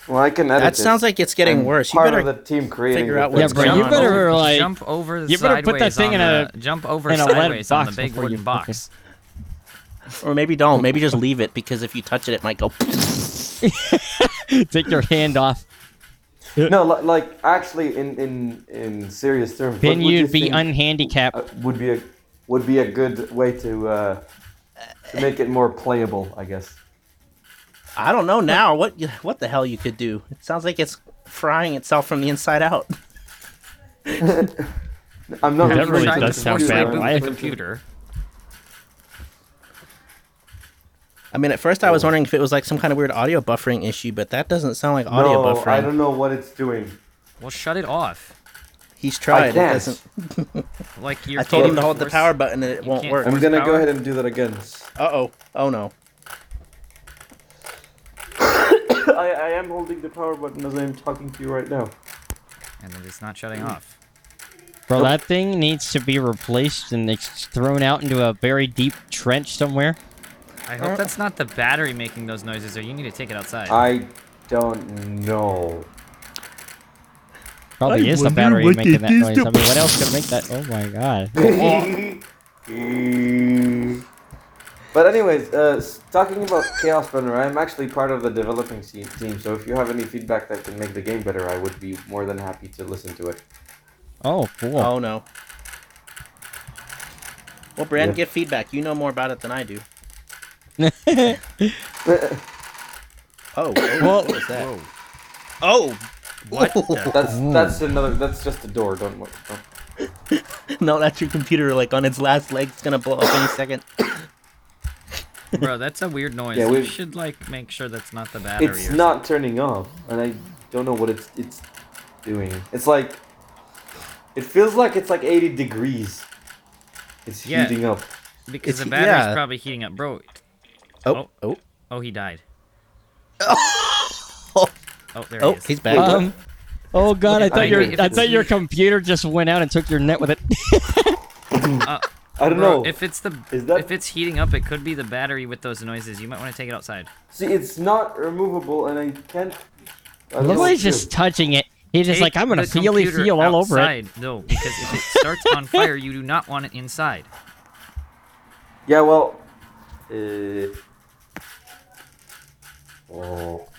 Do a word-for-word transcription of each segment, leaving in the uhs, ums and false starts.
Well, I can edit That sounds like it's getting I'm worse. You part better of the team creating figure out the what's thing. Yeah, bro, going you on. better like jump over the you better put that sideways thing on in a the, jump over in a lead sideways on the box big before wooden you box. Or maybe don't. Maybe just leave it, because if you touch it, it might go. take your hand off. No, li- like actually, in in in serious terms, Then what would you you'd be think, unhandicapped. uh, would be a would be a good way to uh, to make it more playable, I guess. I don't know now. What you- what the hell you could do? It sounds like it's frying itself from the inside out. I'm not That really referring to does the sound computer, bad, I'm right? referring to the- computer. I mean, at first I was wondering if it was like some kind of weird audio buffering issue, but that doesn't sound like audio No, buffering. I don't know what it's doing. Well, shut it off. He's tried. It can't. doesn't. Like you're I told him to force- hold the power button and it You won't can't work. I'm force gonna go power? ahead and do that again. Uh oh. Oh no. I, I am holding the power button as I'm talking to you right now. And then it's not shutting off. Bro, that thing needs to be replaced and it's thrown out into a very deep trench somewhere. I hope that's not the battery making those noises, or you need to take it outside. I don't know. Probably I is the wonder battery what making it that is noise. to- I mean, what else could make that? Oh my god. But anyways, uh, s- talking about Chaos Runner, I'm actually part of the developing se- team, so if you have any feedback that can make the game better, I would be more than happy to listen to it. Oh, cool. Oh no. Well, Brand, Yeah. give feedback. You know more about it than I do. Oh. Well- what was that? Oh. What the- That's that's another. That's just a door. Don't worry. Don't. No, that's your computer, like on its last leg. It's gonna blow up any second. Bro, that's a weird noise. Yeah, you we- should like make sure that's not the battery. It's or not turning off, and I don't know what it's it's doing. It's like it feels like it's like eighty degrees. It's Yeah. heating up. something. Because it's- the battery's yeah. probably heating up, bro. Oh. Oh. Oh, he died. Oh. Oh, there Oh. he is. He's back. Um. Oh god, I thought I your agree. If I it's- thought your computer just went out and took your net with it. Uh, I don't bro, know. if it's the Is that- if it's heating up, it could be the battery with those noises. You might want to take it outside. See, it's not removable, and I can't. I don't know Look, what he's to do. just touching it. He's just Take like, I'm gonna the feely computer feel all over it. outside. No, because if it starts on fire, you do not want it inside. Yeah, well. Uh, oh.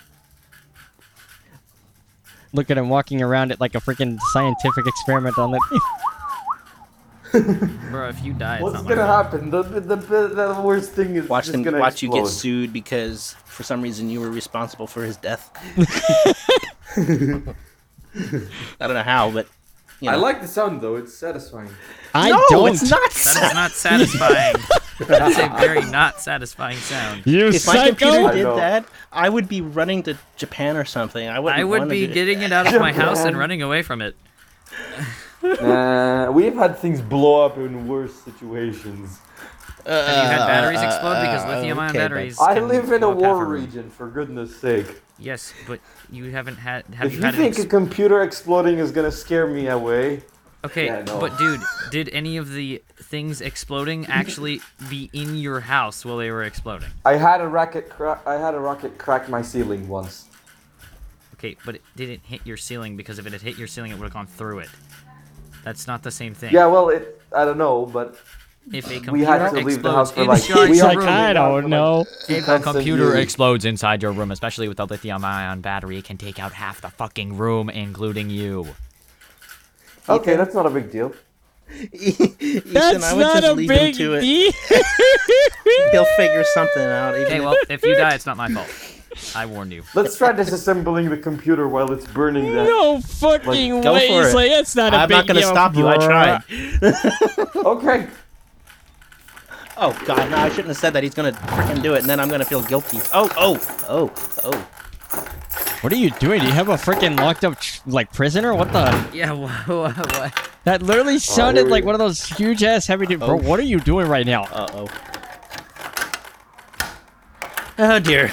Look at him walking around it like a freaking scientific experiment on it. Bro, if you die, it's What's not my gonna fault. happen? The, the, the, the worst thing is Watch just them. gonna Watch you get explode. sued because for some reason you were responsible for his death. I don't know how, but you know. I like the sound though; it's satisfying. I no, don't. it's not. That is not satisfying. That's a very not satisfying sound. You If my psycho! computer I did know. that, I would be running to Japan or something. I wouldn't I would wanna be do it. getting it out of my house and Japan. running away from it. Uh, we've had things blow up in worse situations. Uh, Have you had batteries uh, explode? Because uh, lithium-ion okay, but- batteries. I can live in a blow up half war room. region, for goodness sake. Yes, but you haven't had. Have If you you had an think ex- a computer exploding is gonna scare me away, Okay, Yeah, no. but dude, did any of the things exploding actually be in your house while they were exploding? I had a rocket. Cra- I had a rocket crack my ceiling once. Okay, but it didn't hit your ceiling because if it had hit your ceiling, it would have gone through it. That's not the same thing. Yeah, well, it. I don't know, but If a computer we had to leave the house explodes for like. inside we He's your had like, to room, leave I the house don't for, know. like, if a constant computer use. explodes inside your room, especially with a lithium-ion battery, it can take out half the fucking room, including you. Okay, that's not a big deal. Ethan, That's I would not just a leave big him to it. deal. He'll figure something out. Even Okay, if- well, if you die, it's not my fault. I warned you. Let's try disassembling the computer while it's burning. That. No fucking Like, go way. for He's it. like, it's not a I'm big not gonna deal, stop you. I bruh." tried. Okay. Oh god, no! I shouldn't have said that. He's gonna freaking do it, and then I'm gonna feel guilty. Oh, oh, oh, oh. What are you doing? Do you have a freaking locked up tr- like prisoner? What the? Yeah, what? what? That literally sounded here we like go. one of those huge ass heavy dude. Bro, Oh. what are you doing right now? Uh oh. Oh dear.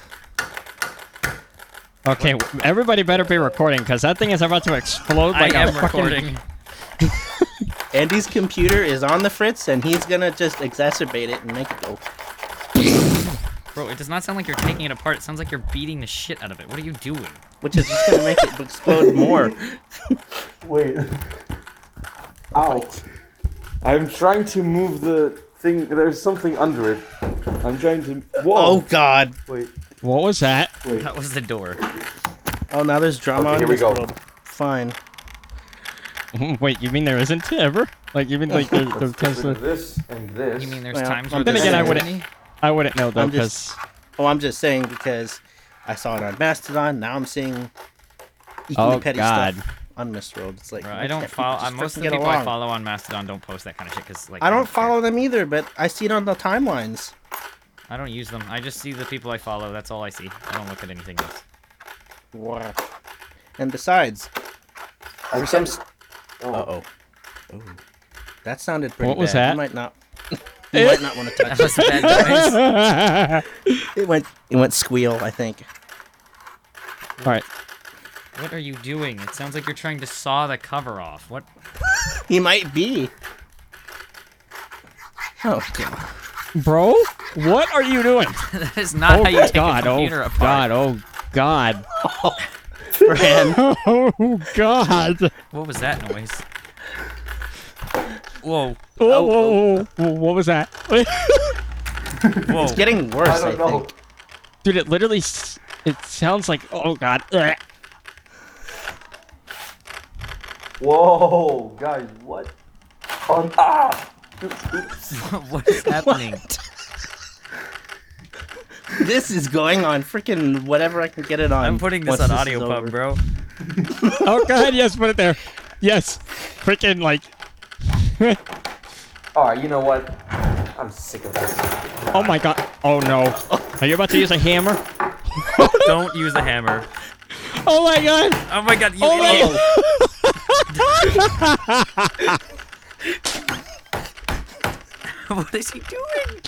Okay, w- everybody better be recording because that thing is about to explode like I a am fucking. recording. Andy's computer is on the fritz, and he's gonna just exacerbate it and make it go. Bro, it does not sound like you're taking it apart. It sounds like you're beating the shit out of it. What are you doing? Which is just gonna make it explode more. Wait. Ow. I'm trying to move the thing. There's something under it. I'm trying to. Whoa. Oh God. Wait. What was that? Wait. That was the door. Oh, now there's drama Okay, in here we this go. world. Fine. Wait, you mean there isn't ever? Like, you mean like there, there Let's tends get rid of to... this and this. You mean there's Well, times I'm where Then just there's again, I saying. wouldn't... harmony? I wouldn't know though, I'm because... just- Oh, I'm just saying because I saw it on Mastodon. Now I'm seeing equally Oh, petty God. stuff on Mistworld. It's like Bro, why I don't can't follow. people Uh, just most of frickin' the get people I along? follow on Mastodon don't post that kind of shit because like I don't care. follow them either, but I see it on the timelines. I don't use them. I just see the people I follow. That's all I see. I don't look at anything else. Wow. And besides, I for some. can't- s- Oh. Uh-oh. Oh. That sounded pretty What was bad. that? You might not. You might not want to touch That was a bad noise. it. It went. It went squeal. I think. Alright. What are you doing? It sounds like you're trying to saw the cover off. What? He might be. Oh God. Bro? What are you doing? That is not Oh, how you take God. a computer Oh, apart. God. Oh, God. Fran. Oh, God. What was that noise? Whoa. Oh, Oh, whoa, whoa. What was that? Whoa. It's getting worse. I I, don't know. think. Dude, it literally... s- It sounds like... Oh, God. Ugh. Whoa, guys, what? On ah! What is happening? This is going on freaking whatever I can get it on. I'm putting this once on is audio over. pub, bro. Oh, go ahead. Yes, put it there. Yes. Freaking, like... Alright, you know what? I'm sick of this. Oh, my God. Oh, no. Are you about to use a hammer? Don't use the hammer. Oh, my God. Oh my god. You, Oh, my God. What is he doing?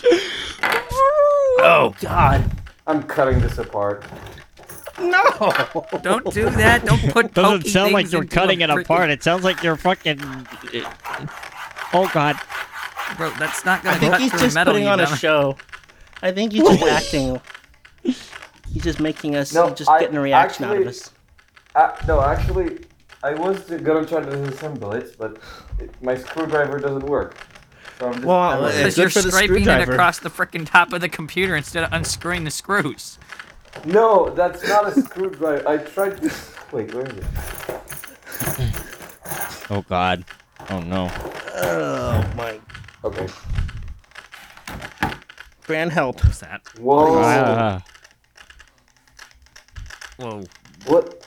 Oh God. I'm cutting this apart. No. Don't do that. Don't put Doesn't pokey sound like things you're into cutting a it frickin- apart. It sounds like you're fucking... Oh, God. Bro, that's not I gonna think cut he's through just metal. putting you on a dumb- show. I think he's just acting. He's just making us. No, he's just I getting a reaction out of actually- us. Uh, no, actually, I was gonna try to disassemble it, but it, my screwdriver doesn't work. So I'm just Well, I'm uh, like- it's Because good you're for the scraping it screwdriver. across the frickin' top of the computer instead of unscrewing the screws. No, that's not a screwdriver. I tried to. Wait, where is it? Oh, God. Oh, no. Oh my. Okay. Fran, help. What's that? Whoa. Ah. Whoa. What?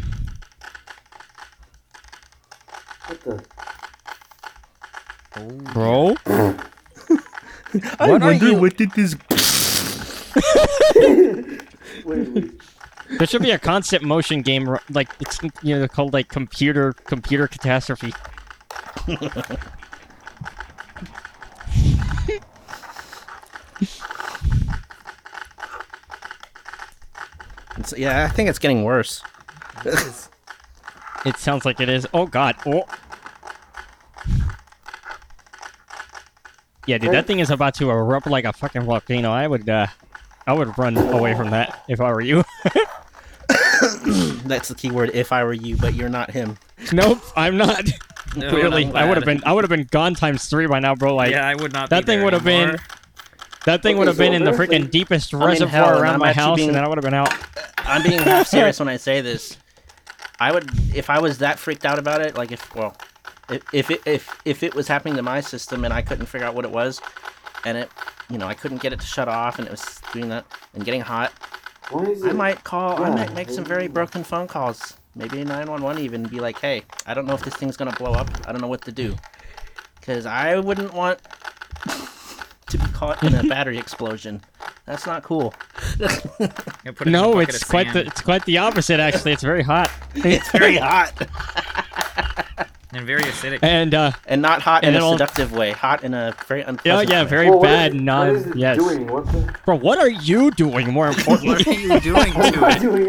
What the? Bro? I What are wonder you- what did this. Wait, wait. There should be a constant motion game, ro- like, it's, you know, called, like, computer, computer catastrophe. It's, yeah, I think it's getting worse. It sounds like it is. Oh, God. Oh. Yeah, dude, that thing is about to erupt like a fucking volcano. I would, uh, I would run away from that if I were you. That's the key word. If I were you, but you're not him. Nope, I'm not. No, Clearly, I'm I would have glad. been, I would have been gone times three by now, bro. Like, Yeah, I would not. that be thing there would have been, anymore. that thing Okay, would have been so in the there's freaking the- deepest I'm in reservoir hell, and around I'm my actually house, being- and then I would have been out. I'm being half serious when I say this. I would, if I was that freaked out about it, like if, well, if if it, if if it was happening to my system and I couldn't figure out what it was, and it, you know, I couldn't get it to shut off, and it was doing that and getting hot, What is it? I might call, I Yeah, might make some very broken phone calls, maybe nine one one even, be like, hey, I don't know if this thing's gonna blow up. I don't know what to do, because I wouldn't want to be caught in a battery explosion. That's not cool. Yeah, put it in a No, bucket it's of quite the, sand it's quite the opposite. Actually, it's very hot It's very hot. and very acidic. and uh, And not hot And in a it'll- seductive way. Hot in a very yeah, unpleasant yeah, way. very Well, what is bad. it- Non, What is it yes, doing? What the? bro. What are you doing? More importantly, What are you doing I'm to not it? doing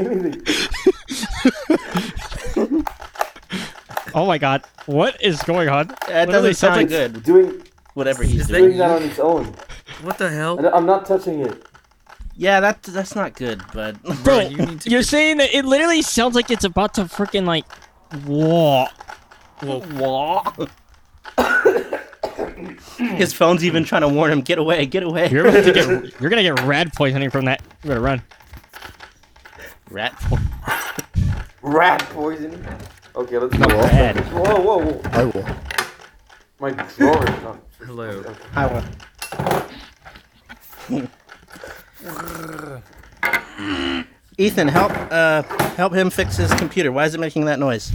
anything. oh my God, what is going on? That Literally doesn't sound like- good. Doing Whatever he's Is that doing. doing that on its own. What the hell? And I'm not touching it. Yeah, that that's not good, but Bro, you need to you're get- saying that it literally sounds like it's about to freaking like, whoa. his phone's even trying to warn him, get away, get away. You're about to get, you're gonna get rad poisoning from that. You better run. Rat. po- Rat poison. Okay, let's go. Rad. Whoa, whoa, whoa. I will. My drawer is not. Hello. Okay. I will. Ethan, help uh help him fix his computer. Why is it making that noise?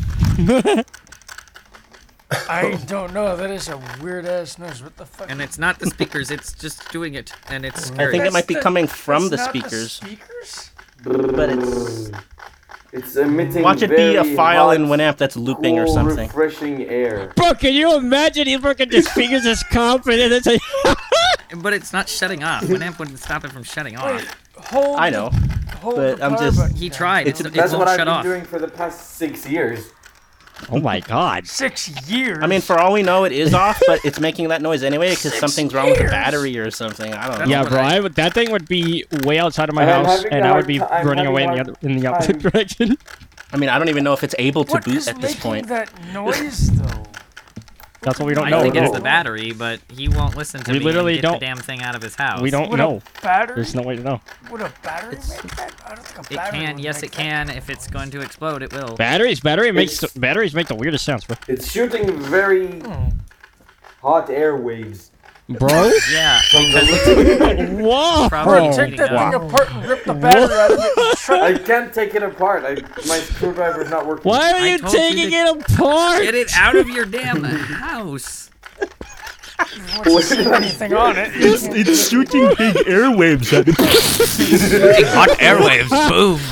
I don't know. That is a weird ass noise. What the fuck? And it's not the speakers, it's just doing it, and it's I scary. think it might be That's coming from the that's not speakers. speakers? But it's It's emitting. watch it be a very file in hot, Winamp that's looping or cool, something. refreshing air. Bro, can you imagine he freaking just fingers his comp and then it's like, But it's not shutting off. Winamp wouldn't stop it from shutting Wait, off. hold. I know. Hold but the I'm power just- button He down. tried. It's- It's, it That's won't what I've shut been off. doing for the past six years. oh my god. Six years. I mean, for all we know, it is off, but it's making that noise anyway because Six something's wrong with the years. battery or something. I don't know. That's Yeah, what bro, I- I would, that thing would be way outside of my And I'm house, having and a I hard would be ti- I'm running having away a in the hard other in the opposite time. direction. I mean, I don't even know if it's able to what boot is at this making point. that noise though? That's what we don't I know. think it's bro. the battery, but he won't listen to We me literally and get don't- the damn thing out of his house. We don't Would know. a battery? There's no way to know. Would a battery make that? I don't think a It battery can. would Yes, make it can. If it's going to explode, it will. Batteries, battery makes It's- batteries make the weirdest sounds, bro. It's shooting very Hmm. hot air waves. Bro, Yeah. From the whoa, Probably Take cheating that out. thing apart and rip the battery out of it. And try- I can't take it apart. I, my screwdriver is not working. why are I you told you taking to it apart? Get it out of your damn house. Once you see anything on it. It's shooting big airwaves at Big hot airwaves. Boom.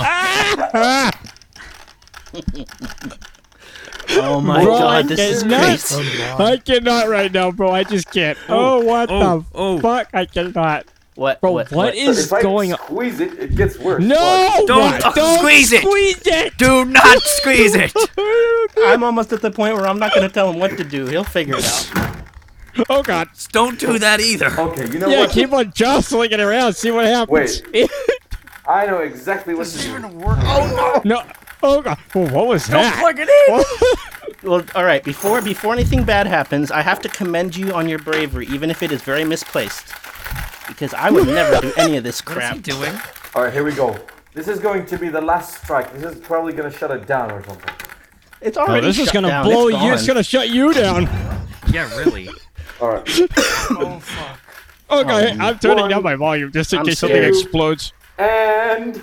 Oh my Bro, I god, this is cannot. crazy. I cannot right now, bro. I just can't. Oh, what oh, the oh. fuck? I cannot. What? Bro, what, what is If I going on? squeeze it, it gets worse. No! Don't what? Don't squeeze it! Squeeze it! Do not squeeze it. I'm almost at the point where I'm not going to tell him what to do. He'll figure it out. Oh god. Don't do that either. Okay, you know Yeah, what? keep on jostling it around. See what happens. Wait. I know exactly what This to is do. even worse. Oh no! No. Oh god. Well, what was Don't that? plug it in. Well, all right. Before before anything bad happens, I have to commend you on your bravery, even if it is very misplaced. Because I would never do any of this What is crap. he doing? All right, here we go. This is going to be the last strike. This is probably going to shut it down or something. It's Oh, already this is shut gonna down. blow It's you. It's gone. gonna shut you down. Yeah, really. All right. Oh fuck! Okay, Oh, I'm turning one. down my volume just in I'm case something scared. explodes. And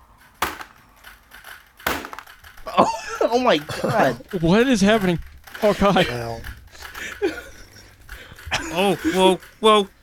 Oh my god. What is happening? Oh god. Now, Oh, whoa, whoa.